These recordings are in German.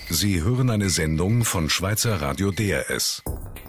Sie hören eine Sendung von Schweizer Radio DRS.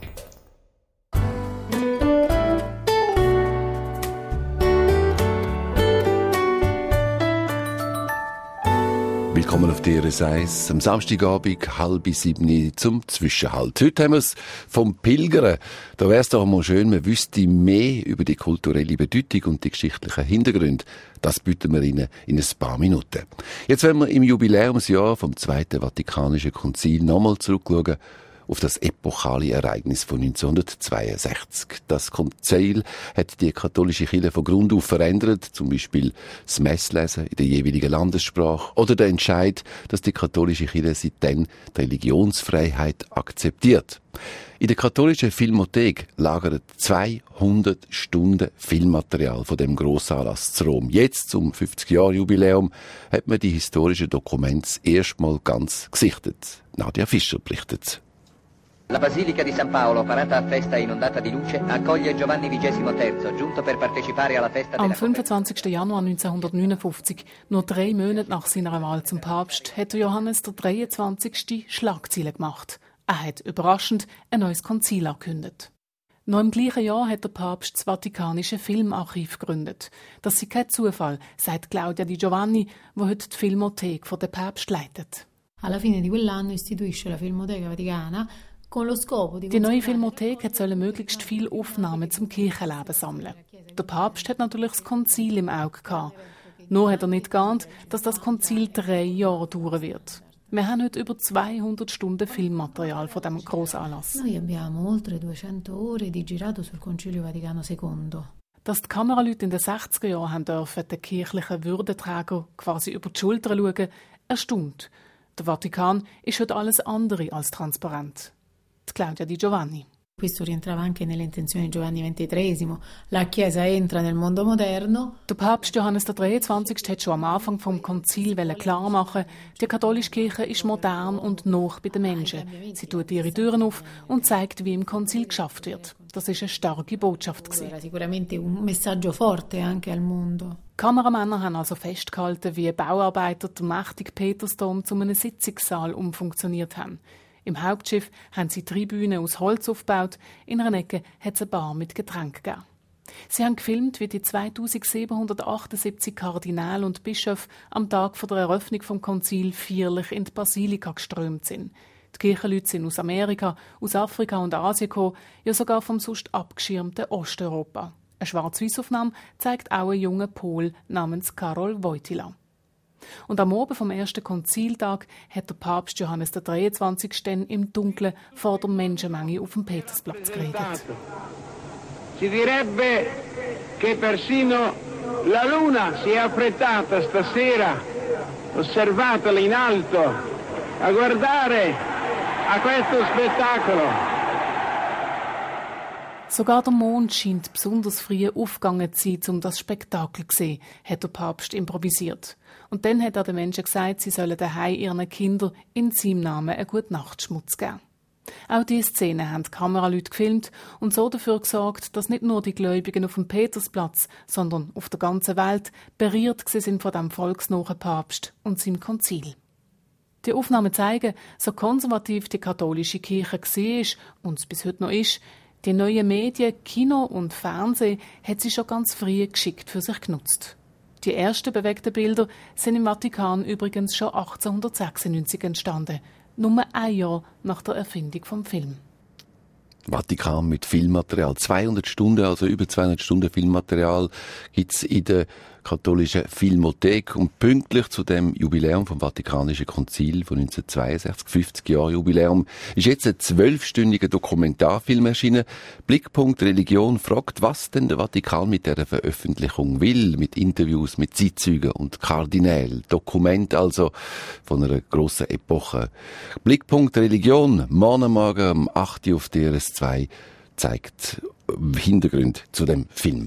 Willkommen auf DRS 1 am Samstagabend, 6:30 zum Zwischenhalt. Heute haben wir es vom Pilgern. Da wäre es doch mal schön, man wüsste mehr über die kulturelle Bedeutung und die geschichtlichen Hintergründe. Das bieten wir Ihnen in ein paar Minuten. Jetzt wollen wir im Jubiläumsjahr vom Zweiten Vatikanischen Konzil nochmal zurückschauen auf das epochale Ereignis von 1962. Das Konzil hat die katholische Kirche von Grund auf verändert, zum Beispiel das Messlesen in der jeweiligen Landessprache oder der Entscheid, dass die katholische Kirche seitdem die Religionsfreiheit akzeptiert. In der katholischen Filmothek lagern 200 Stunden Filmmaterial von dem Grossanlass zu Rom. Jetzt, zum 50-Jahr-Jubiläum, hat man die historischen Dokumente erstmal ganz gesichtet. Nadia Fischer berichtet. La Basilica di San Paolo, parata a festa inondata di luce, accoglie Giovanni XXIII, giunto per partecipare alla festa della... Am 25. Januar 1959, nur 3 Monate nach seiner Wahl zum Papst, hat Johannes der 23. Schlagzeilen gemacht. Er hat überraschend ein neues Konzil angekündigt. Noch im gleichen Jahr hat der Papst das Vatikanische Filmarchiv gegründet. Das sei kein Zufall, sagt Claudia Di Giovanni, die heute die Filmothek von der Papst leitet. Alla fine di quell'anno istituisce la Filmoteca Vaticana. Die neue Filmothek soll möglichst viele Aufnahmen zum Kirchenleben sammeln. Der Papst hat natürlich das Konzil im Auge gehabt. Nur hat er nicht geahnt, dass das Konzil 3 Jahre dauern wird. Wir haben heute über 200 Stunden Filmmaterial von diesem Grossanlass. Noi abbiamo oltre 200 ore di girato sul Concilio Vaticano II. Dass die Kameraleute in den 60er Jahren haben dürfen, den kirchlichen Würdenträger quasi über die Schulter schauen, erstaunt. Der Vatikan ist heute alles andere als transparent. Claudia Di Giovanni. Questo rientrava anche nelle intenzioni di Giovanni XXIII. La Chiesa entra nel mondo moderno. Der Papst Johannes der 23. hat schon am Anfang vom Konzil klar machen, die katholische Kirche ist modern und nah bei den Menschen. Sie tut ihre Türen auf und zeigt, wie im Konzil geschafft wird. Das ist eine starke Botschaft gewesen. Sicuramente un messaggio forte anche al mondo. Kameramänner haben also festgehalten, wie Bauarbeiter den mächtigen Petersdom zu einem Sitzungssaal umfunktioniert haben. Im Hauptschiff haben sie Tribünen aus Holz aufgebaut, in einer Ecke hat es eine Bar mit Getränk gegeben. Sie haben gefilmt, wie die 2778 Kardinäle und Bischöfe am Tag der Eröffnung vom Konzil feierlich in die Basilika geströmt sind. Die Kirchenleute sind aus Amerika, aus Afrika und Asien gekommen, ja sogar vom sonst abgeschirmten Osteuropa. Eine Schwarz-Weiß-Aufnahme zeigt auch einen jungen Pol namens Karol Wojtyla. Und am Abend vom ersten Konziltag hat der Papst Johannes der 23. im Dunkeln vor der Menschenmenge auf dem Petersplatz geredet. Si direbbe che persino la luna si è affrettata stasera, osservatela in alto, a guardare a questo spettacolo. Sogar der Mond scheint besonders früh aufgegangen zu sein, um das Spektakel zu sehen, hat der Papst improvisiert. Und dann hat er den Menschen gesagt, sie sollen daheim ihren Kindern in seinem Namen einen Gute-Nacht-Schmutz geben. Auch diese Szene haben die Kameraleute gefilmt und so dafür gesorgt, dass nicht nur die Gläubigen auf dem Petersplatz, sondern auf der ganzen Welt berührt sind von dem volksnahen Papst und seinem Konzil. Die Aufnahmen zeigen, so konservativ die katholische Kirche war und es bis heute noch ist, die neuen Medien, Kino und Fernsehen, hat sie schon ganz früh geschickt für sich genutzt. Die ersten bewegten Bilder sind im Vatikan übrigens schon 1896 entstanden, nur ein Jahr nach der Erfindung vom Film. Vatikan mit Filmmaterial. 200 Stunden, also über 200 Stunden Filmmaterial gibt's in der katholischen Filmothek. Und pünktlich zu dem Jubiläum vom Vatikanischen Konzil von 1962, 50 Jahre Jubiläum, ist jetzt ein 12-stündiger Dokumentarfilm erschienen. Blickpunkt Religion fragt, was denn der Vatikan mit dieser Veröffentlichung will, mit Interviews mit Zeitzeugen und Kardinälen. Dokument also von einer grossen Epoche. Blickpunkt Religion, morgen um 8 Uhr auf DRS2, zeigt Hintergründe zu dem Film.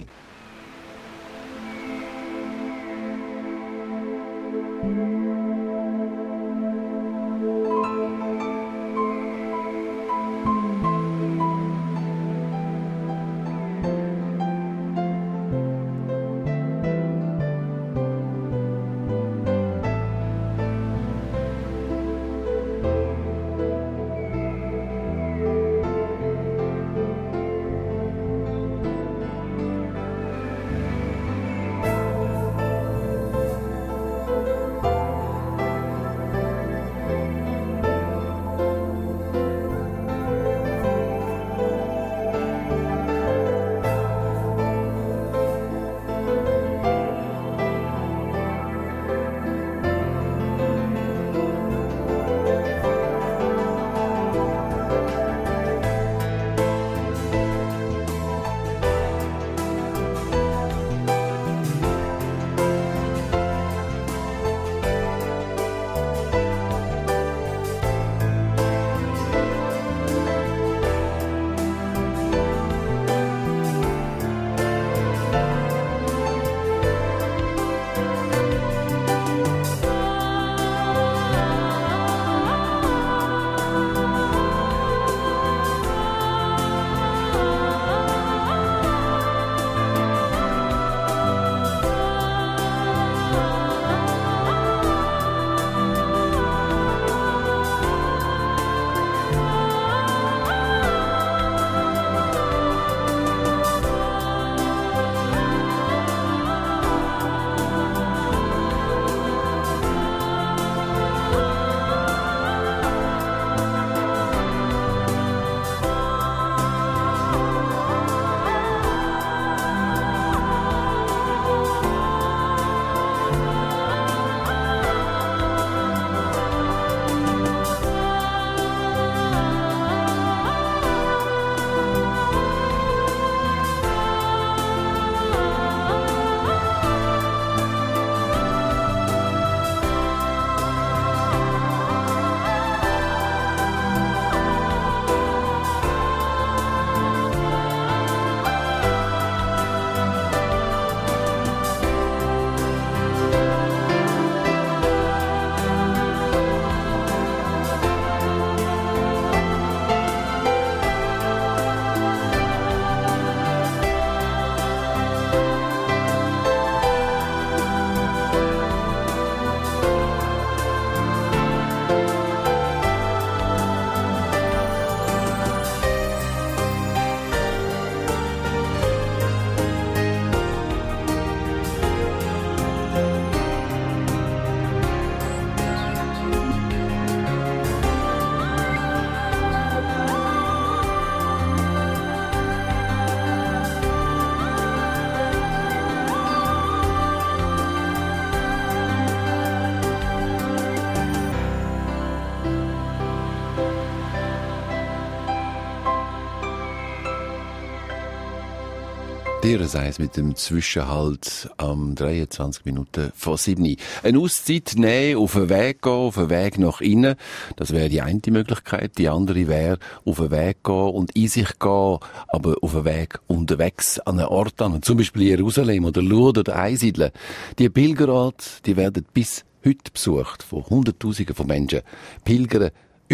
Dir eins mit dem Zwischenhalt am 23 Minuten vor 7. Eine Auszeit nehmen, auf den Weg gehen, auf den Weg nach innen. Das wäre die eine Möglichkeit. Die andere wäre, auf den Weg gehen und in sich gehen, aber auf den Weg unterwegs an einen Ort an. Zum Beispiel Jerusalem oder Lourdes oder Einsiedeln. Die Pilgerorte, die werden bis heute besucht von Hunderttausenden von Menschen. Pilgern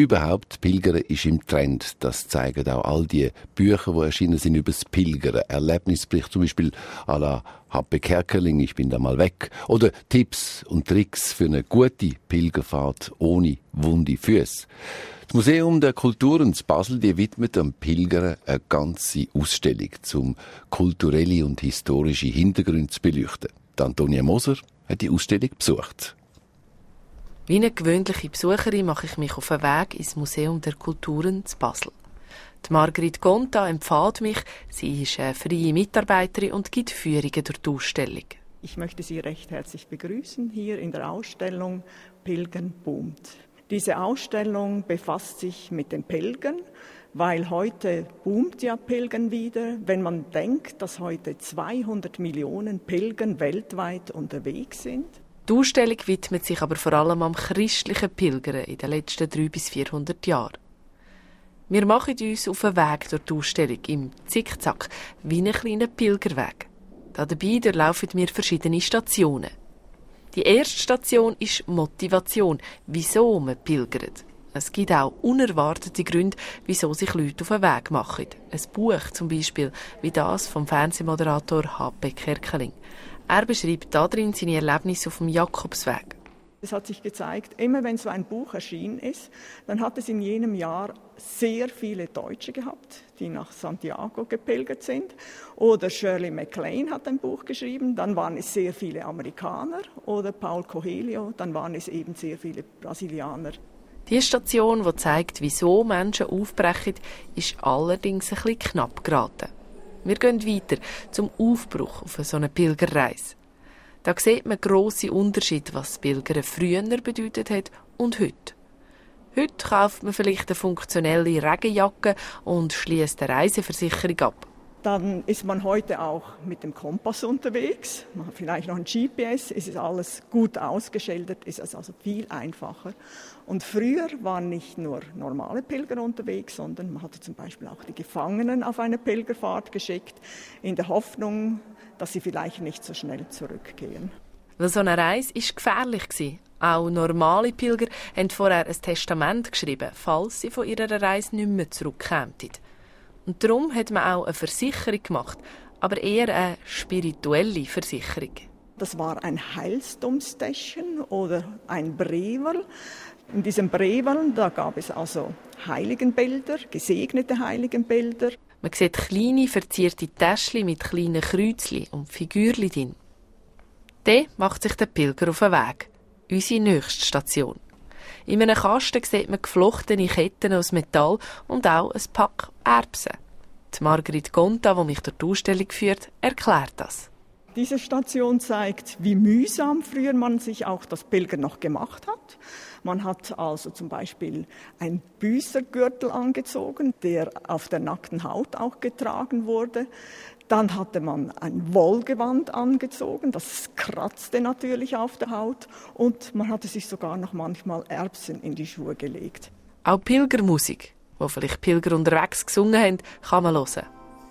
ist im Trend. Das zeigen auch all die Bücher, die erschienen sind über das Pilgern. Erlebnisbericht zum Beispiel à la Happe Kerkeling, ich bin da mal weg. Oder Tipps und Tricks für eine gute Pilgerfahrt ohne wunde Füße. Das Museum der Kulturen in Basel, die widmet am Pilgern eine ganze Ausstellung, um kulturelle und historische Hintergründe zu beleuchten. Die Antonia Moser hat die Ausstellung besucht. Wie eine gewöhnliche Besucherin mache ich mich auf den Weg ins Museum der Kulturen zu Basel. Die Margrit Gonta empfiehlt mich. Sie ist eine freie Mitarbeiterin und gibt Führungen durch die Ausstellung. Ich möchte Sie recht herzlich begrüßen hier in der Ausstellung Pilgern boomt. Diese Ausstellung befasst sich mit dem Pilgern, weil heute boomt ja Pilgern wieder. Wenn man denkt, dass heute 200 Millionen Pilger weltweit unterwegs sind. Die Ausstellung widmet sich aber vor allem am christlichen Pilgern in den letzten 300 bis 400 Jahren. Wir machen uns auf den Weg durch die Ausstellung im Zickzack, wie einen kleinen Pilgerweg. Dabei durchlaufen wir verschiedene Stationen. Die erste Station ist Motivation, wieso man pilgert. Es gibt auch unerwartete Gründe, wieso sich Leute auf den Weg machen. Ein Buch zum Beispiel, wie das vom Fernsehmoderator Happe Kerkeling. Er beschreibt darin seine Erlebnisse auf dem Jakobsweg. Es hat sich gezeigt, immer wenn so ein Buch erschienen ist, dann hat es in jenem Jahr sehr viele Deutsche gehabt, die nach Santiago gepilgert sind. Oder Shirley MacLaine hat ein Buch geschrieben, dann waren es sehr viele Amerikaner. Oder Paulo Coelho, dann waren es eben sehr viele Brasilianer. Die Station, die zeigt, wieso Menschen aufbrechen, ist allerdings ein bisschen knapp geraten. Wir gehen weiter zum Aufbruch auf so eine Pilgerreise. Da sieht man grosse Unterschiede, was Pilgern früher bedeutet hat und heute. Heute kauft man vielleicht eine funktionelle Regenjacke und schließt eine Reiseversicherung ab. Dann ist man heute auch mit dem Kompass unterwegs, man hat vielleicht noch ein GPS, ist es alles gut ausgeschildert, ist es also viel einfacher. Und früher waren nicht nur normale Pilger unterwegs, sondern man hatte zum Beispiel auch die Gefangenen auf eine Pilgerfahrt geschickt, in der Hoffnung, dass sie vielleicht nicht so schnell zurückgehen. Weil so eine Reise war gefährlich. Auch normale Pilger haben vorher ein Testament geschrieben, falls sie von ihrer Reise nicht mehr zurückkämen. Und darum hat man auch eine Versicherung gemacht, aber eher eine spirituelle Versicherung. Das war ein Heilstumstäschchen oder ein Breverl. In diesem Breverl, da gab es also Heiligenbilder, gesegnete Heiligenbilder. Man sieht kleine verzierte Täschchen mit kleinen Kreuzchen und Figürchen drin. Dann macht sich der Pilger auf den Weg. Unsere nächste Station. In einem Kasten sieht man geflochtene Ketten aus Metall und auch ein Pack Erbsen. Die Margrit Gonta, die mich durch die Ausstellung führt, erklärt das. Diese Station zeigt, wie mühsam früher man sich auch das Pilgern noch gemacht hat. Man hat also zum Beispiel einen Büßergürtel angezogen, der auf der nackten Haut auch getragen wurde. Dann hatte man ein Wollgewand angezogen, das kratzte natürlich auf der Haut. Und man hatte sich sogar noch manchmal Erbsen in die Schuhe gelegt. Auch Pilgermusik, wo vielleicht Pilger unterwegs gesungen haben, kann man hören.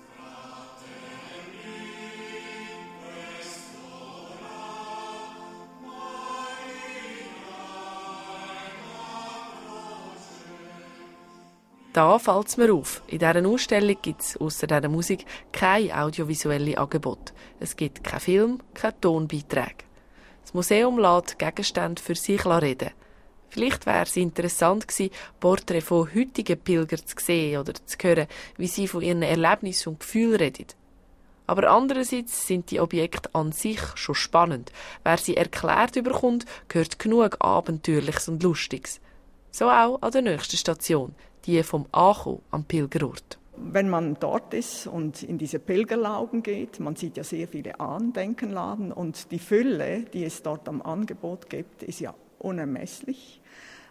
Da fällt es mir auf. In dieser Ausstellung gibt es ausser dieser Musik kein audiovisuelle Angebot. Es gibt keinen Film, keine Tonbeiträge. Das Museum lässt Gegenstände für sich reden. Vielleicht wäre es interessant gewesen, Porträts von heutigen Pilgern zu sehen oder zu hören, wie sie von ihren Erlebnissen und Gefühlen reden. Aber andererseits sind die Objekte an sich schon spannend. Wer sie erklärt bekommt, hört genug Abenteuerliches und Lustiges. So auch an der nächsten Station, die vom Acho am Pilgerort. Wenn man dort ist und in diese Pilgerlauben geht, man sieht ja sehr viele Andenkenladen und die Fülle, die es dort am Angebot gibt, ist ja unermesslich.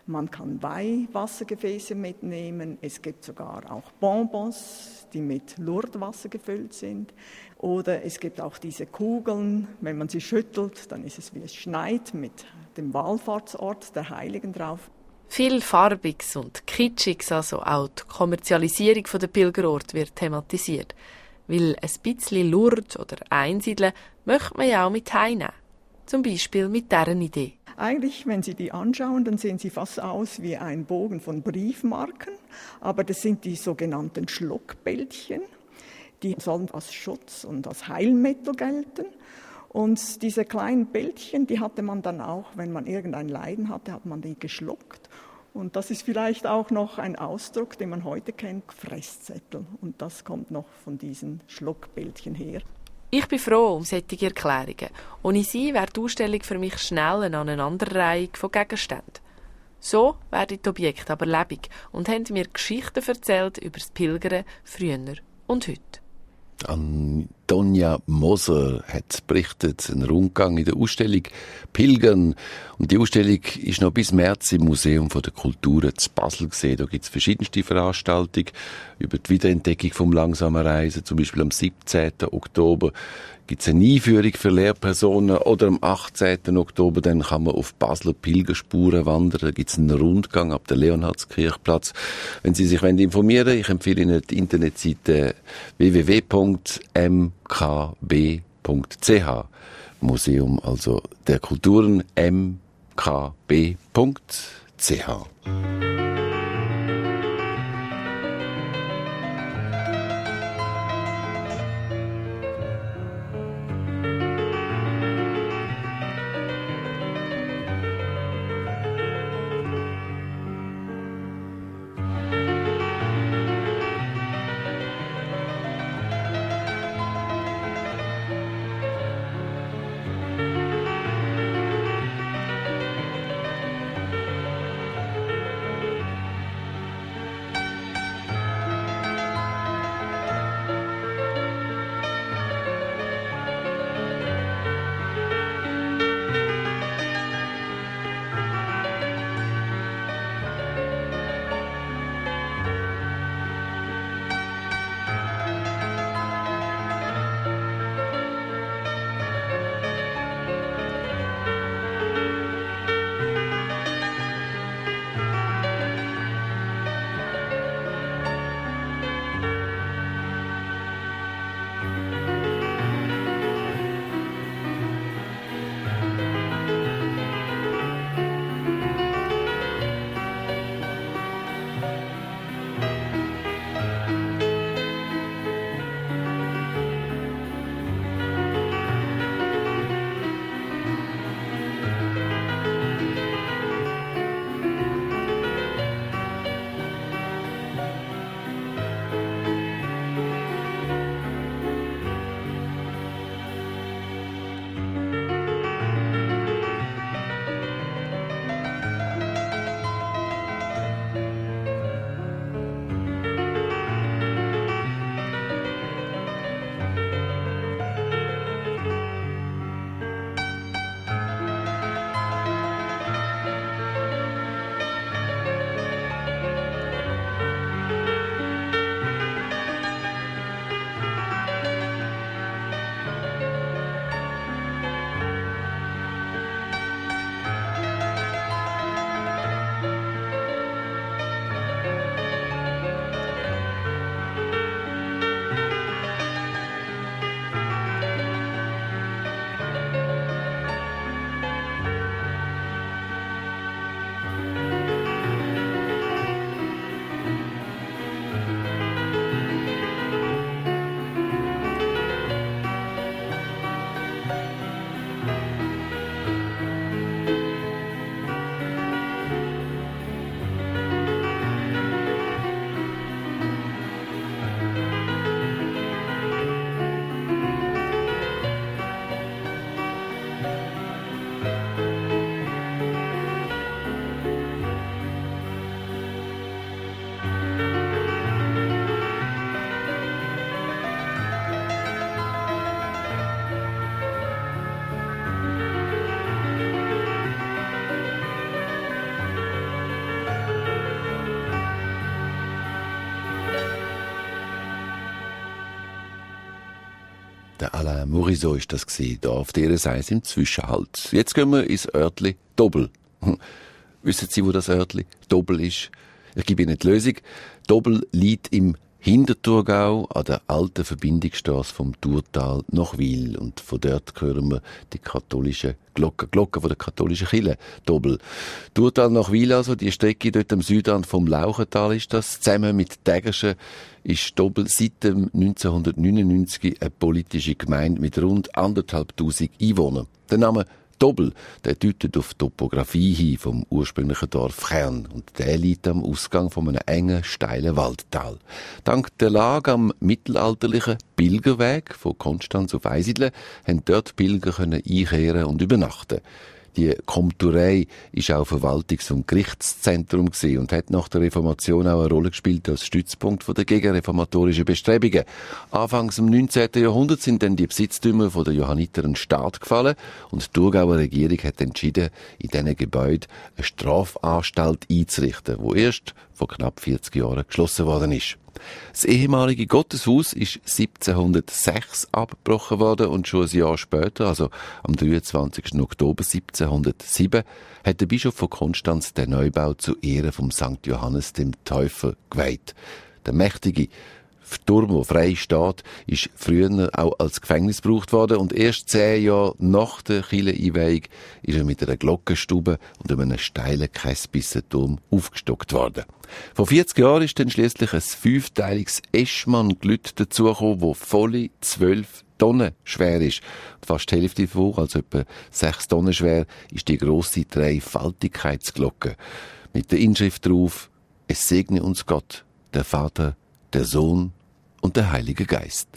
Man kann Weihwassergefäße mitnehmen. Es gibt sogar auch Bonbons, die mit Lourdeswasser gefüllt sind. Oder es gibt auch diese Kugeln, wenn man sie schüttelt, dann ist es wie es schneit, mit dem Wallfahrtsort der Heiligen drauf. Viel Farbiges und Kitschiges, also auch die Kommerzialisierung der Pilgerorte wird thematisiert. Weil ein bisschen Lourdes oder Einsiedeln möchte man ja auch mit heimnehmen. Zum Beispiel mit dieser Idee. Eigentlich, wenn Sie die anschauen, dann sehen sie fast aus wie ein Bogen von Briefmarken. Aber das sind die sogenannten Schluckbällchen. Die sollen als Schutz und als Heilmittel gelten. Und diese kleinen Bällchen, die hatte man dann auch, wenn man irgendein Leiden hatte, hat man die geschluckt. Und das ist vielleicht auch noch ein Ausdruck, den man heute kennt, Fresszettel. Und das kommt noch von diesen Schluckbällchen her. Ich bin froh um solche Erklärungen. Ohne sie wäre die Ausstellung für mich schnell eine Aneinanderreihung von Gegenständen. So werden die Objekte aber lebendig und haben mir Geschichten erzählt über das Pilgern früher und heute. Antonia Moser hat berichtet, einen Rundgang in der Ausstellung Pilgern. Und die Ausstellung ist noch bis März im Museum der Kulturen zu Basel gesehen. Da gibt es verschiedenste Veranstaltungen über die Wiederentdeckung vom langsamen Reisen. Zum Beispiel am 17. Oktober gibt es eine Einführung für Lehrpersonen oder am 18. Oktober dann kann man auf Basler Pilgerspuren wandern. Da gibt es einen Rundgang ab dem Leonhardskirchplatz. Wenn Sie sich informieren wollen, ich empfehle Ihnen die Internetseite www.mkb.ch. Museum also der Kulturen mkb.ch. Der Alain Morisot ist das gewesen, da auf der Seite im Zwischenhalt. Jetzt gehen wir ins Örtli Dobel. Wissen Sie, wo das Örtli Dobel ist? Ich gebe Ihnen die Lösung. Dobel liegt im Hinterthurgau an der alten Verbindungsstrasse vom Thurtal nach Wil. Und von dort hören wir die katholische Glocken von der katholischen Kirche Dobel. Thurtal nach Wil also, die Strecke dort am Südrand vom Lauchental ist das. Zusammen mit Tägerschen ist Dobel seit dem 1999 eine politische Gemeinde mit rund 1'500 Einwohnern. Der Name Dobel, der deutet auf Topografie hin vom ursprünglichen Dorf Chern und der liegt am Ausgang von einem engen, steilen Waldtal. Dank der Lage am mittelalterlichen Pilgerweg von Konstanz auf Eisidle haben dort Pilger einkehren und übernachten. Die Komturei ist auch Verwaltungs- und Gerichtszentrum gewesen und hat nach der Reformation auch eine Rolle gespielt als Stützpunkt der gegenreformatorischen Bestrebungen. Anfangs im 19. Jahrhundert sind dann die Besitztümer der Johanniter in den Staat gefallen und die Thurgauer Regierung hat entschieden, in diesen Gebäuden eine Strafanstalt einzurichten, die erst vor knapp 40 Jahren geschlossen worden ist. Das ehemalige Gotteshaus ist 1706 abgebrochen worden und schon ein Jahr später, also am 23. Oktober 1707, hat der Bischof von Konstanz den Neubau zu Ehren vom St. Johannes dem Täufer geweiht. Der mächtige Turm, der frei steht, ist früher auch als Gefängnis gebraucht worden und erst 10 Jahre nach der Kircheneinweihung ist er mit einer Glockenstube und einem steilen Käsbissenturm aufgestockt worden. Vor 40 Jahren ist dann schliesslich ein 5-teiliges Eschmann-Glüt dazugekommen, das volle 12 Tonnen schwer ist. Fast die Hälfte davon, also etwa 6 Tonnen schwer, ist die grosse Dreifaltigkeitsglocke. Mit der Inschrift drauf: Es segne uns Gott, der Vater, der Sohn und der Heilige Geist.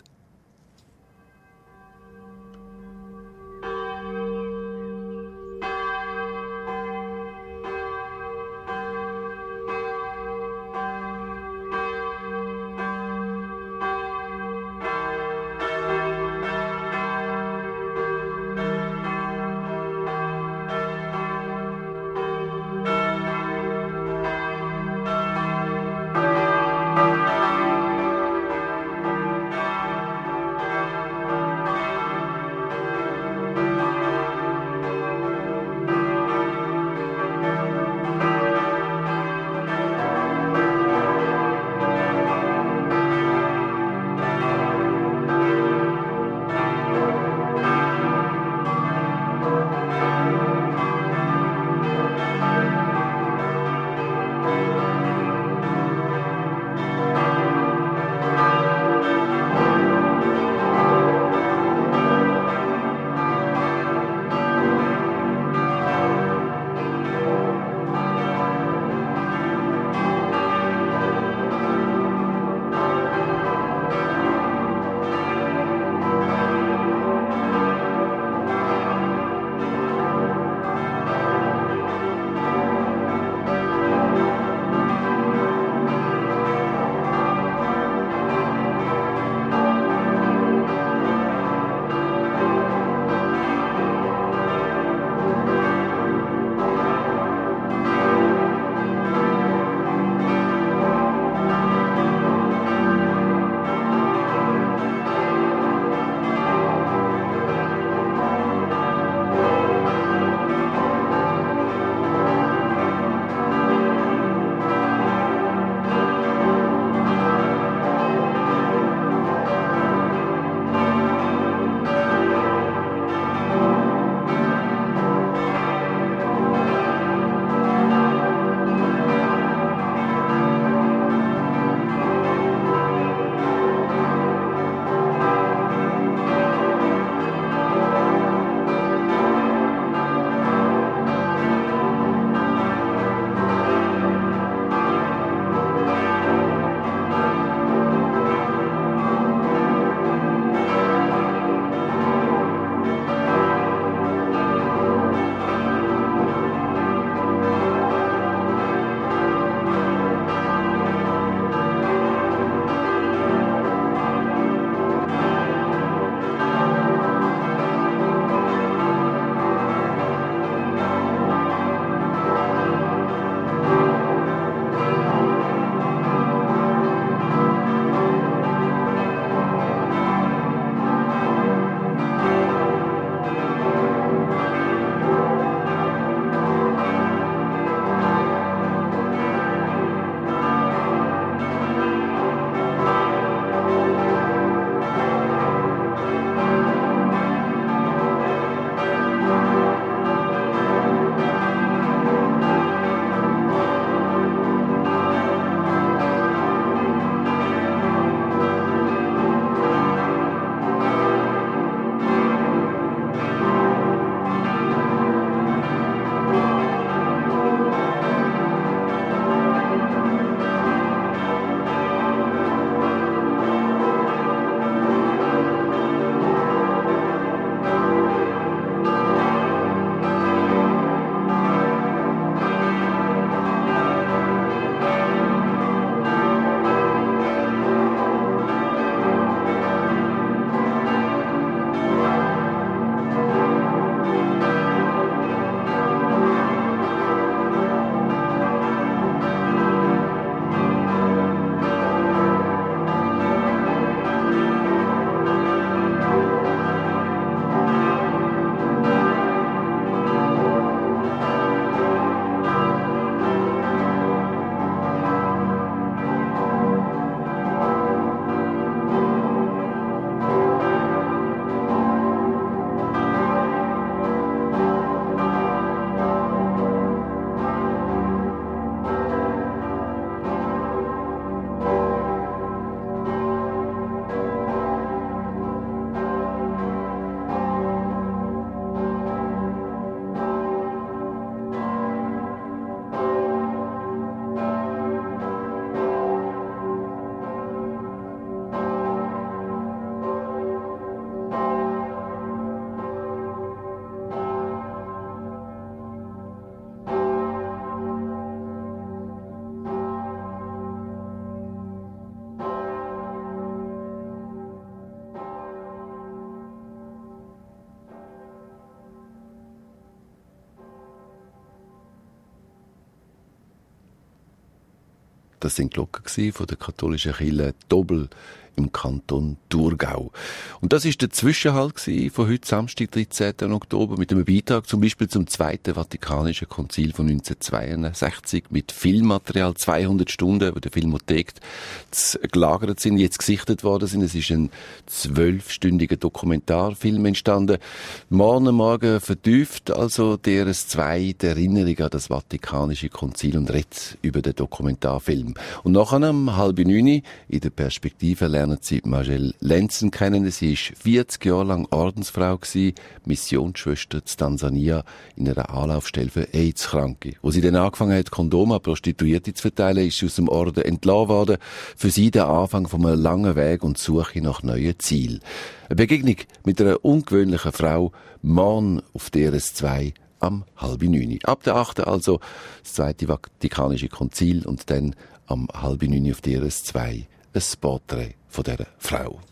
Das sind Glocken von der katholischen Kirche Dobel im Kanton Thurgau. Und das ist der Zwischenhalt von heute Samstag, 13. Oktober, mit einem Beitrag zum Beispiel zum Zweiten Vatikanischen Konzil von 1962 mit Filmmaterial, 200 Stunden, wo der Filmothek gelagert sind, jetzt gesichtet worden sind. Es ist ein 12-stündiger Dokumentarfilm entstanden. Morgen vertieft also DRS2 die Erinnerung an das Vatikanische Konzil und redet über den Dokumentarfilm. Und nachher um 8:30 in der Perspektive lernen Sie Margelle Lenzen kennen. Sie war 40 Jahre lang Ordensfrau gewesen, Missionsschwester in Tansania in einer Anlaufstelle für AIDS-Kranke. Wo sie dann angefangen hat, Kondome an Prostituierte zu verteilen, ist sie aus dem Orden entlassen worden. Für sie der Anfang von einem langen Weg und Suche nach neuen Zielen. Eine Begegnung mit einer ungewöhnlichen Frau, morgen auf DRS2 am 8:30. Ab der 8. also das Zweite Vatikanische Konzil und dann am 8:30 auf DRS2 ein Porträt von dieser Frau.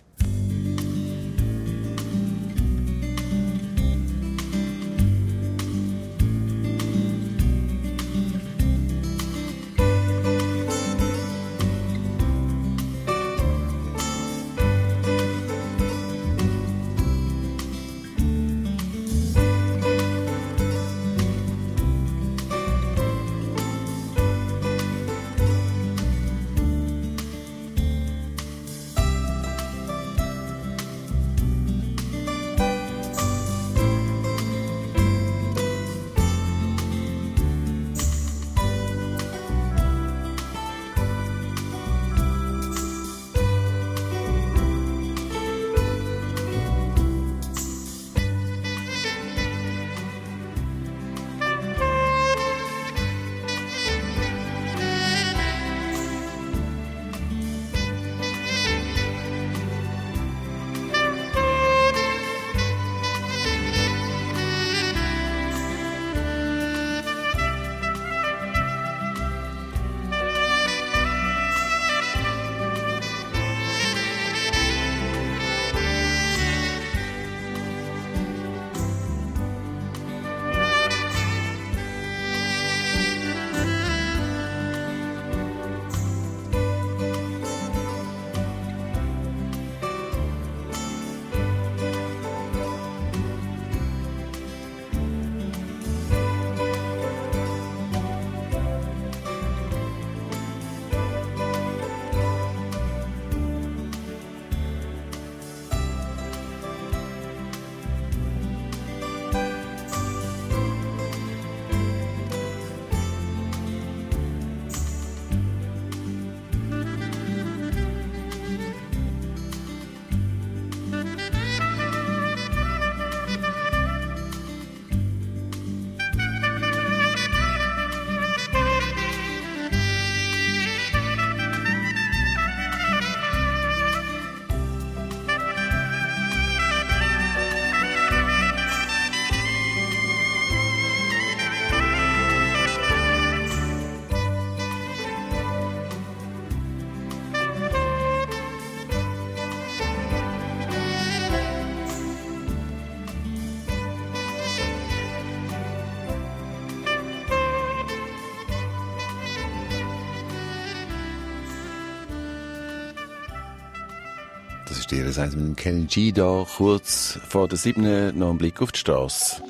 Das ist ihrerseits mit dem Kenny G da, kurz vor der 7. noch ein Blick auf die Straße.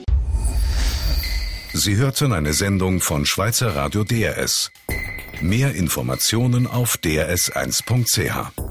Sie hörten eine Sendung von Schweizer Radio DRS. Mehr Informationen auf drs1.ch.